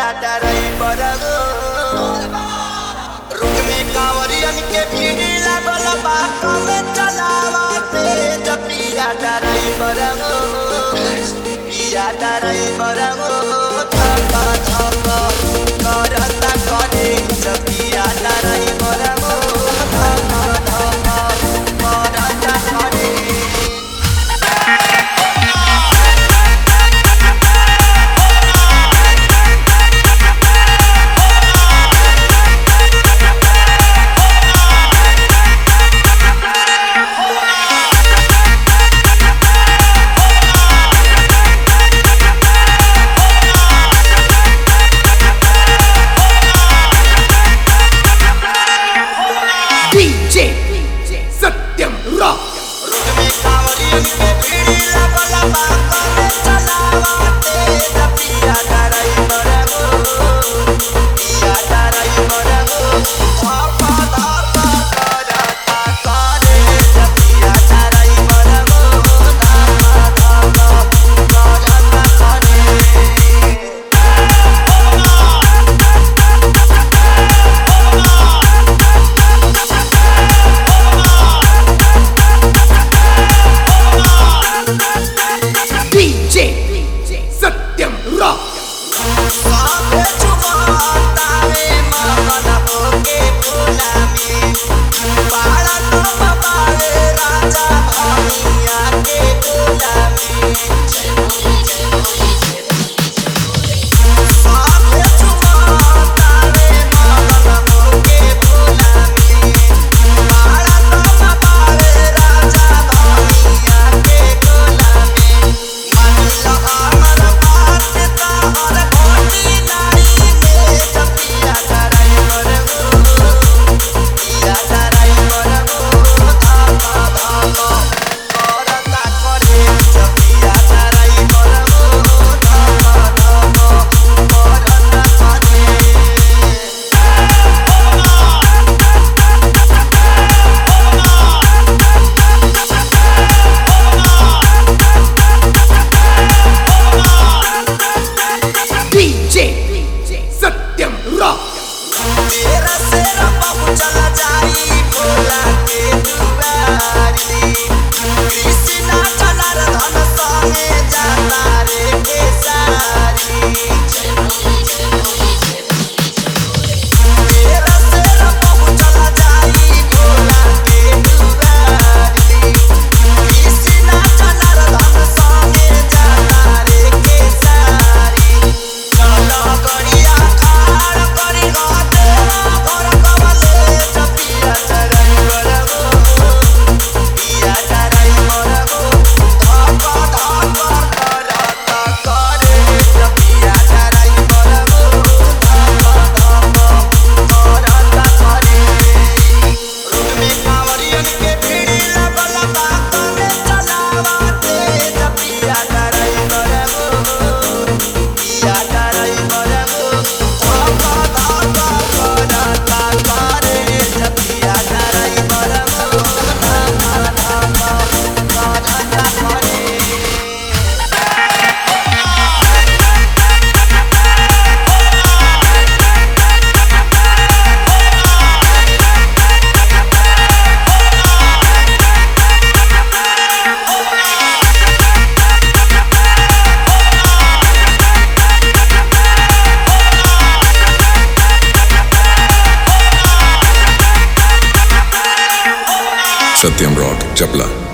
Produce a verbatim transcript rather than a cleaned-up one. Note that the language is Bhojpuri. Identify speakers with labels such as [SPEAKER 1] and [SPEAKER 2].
[SPEAKER 1] रुक में कांवरियन के भीड़ लागल बा कमे चलावा तेज पिया ड्राइवर हो पिया ड्राइवर हो थक थक करता करे पिया ड्राइवर हो थक थक करता करे
[SPEAKER 2] सत्यम रॉक
[SPEAKER 1] रुक में कांवरियन के भीड़ लागल बा कमे चलावा तेज पिया ड्राइवर हो पिया ड्राइवर हो धक धक करता करे पिया ड्राइवर हो धक धक करता करे
[SPEAKER 2] सत्यम रॉक
[SPEAKER 1] साथे चुमाता रे मगन होके गुलामी बाड़ा तो बाबारे राजा भैया के गुलामी साथे चुमाता रे मगन होके गुलामी बाड़ा तो बाबारे राजा भैया के गुलामी मन लगा मन बात ता और कोटी नारी में जपिया ड्राइवर हो पिया ड्राइवर हो धक धक करता करे जपिया ड्राइवर हो धक धक करता
[SPEAKER 2] डीजे सत्यम रॉक
[SPEAKER 1] तेरा सेरा बाबू चला जाई भोला के दुआरी कृष्णा चला धन संगे जाता रे केसारी तेरा सेरा बाबू चला जाई भोला के दुआरी कृष्णा चला धन संगे जाता रे केसारी चला गड़िया खाड़ करी गाते घर कवले जपिया ड्राइवर हो पिया ड्राइवर हो धक धक करता करे जपिया ड्राइवर हो धक धक करता करे रुक में कांवरियन के भीड़ लागल बा कमे चलावा तेज पिया ड्राइवर हो पिया ड्राइवर हो धक धक करता करे पिया ड्राइवर हो धक धक करता करे
[SPEAKER 3] सत्यम रॉक चपला।